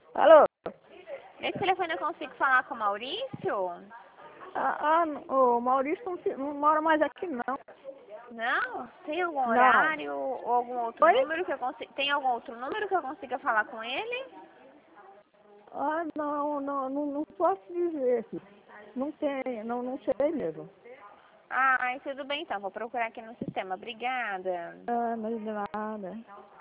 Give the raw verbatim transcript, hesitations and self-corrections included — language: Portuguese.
Alô? Nesse telefone eu consigo falar com o Maurício? Ah, ah, o Maurício não, fi- não mora mais aqui, não. Não? Tem algum Não. horário ou algum outro Oi? número que eu consiga... Tem algum outro número que eu consiga falar com ele? Ah, não, não, não, não posso dizer. Não tem, não, não sei mesmo. Ah, tudo bem então. Vou procurar aqui no sistema. Obrigada. Ah, não é nada.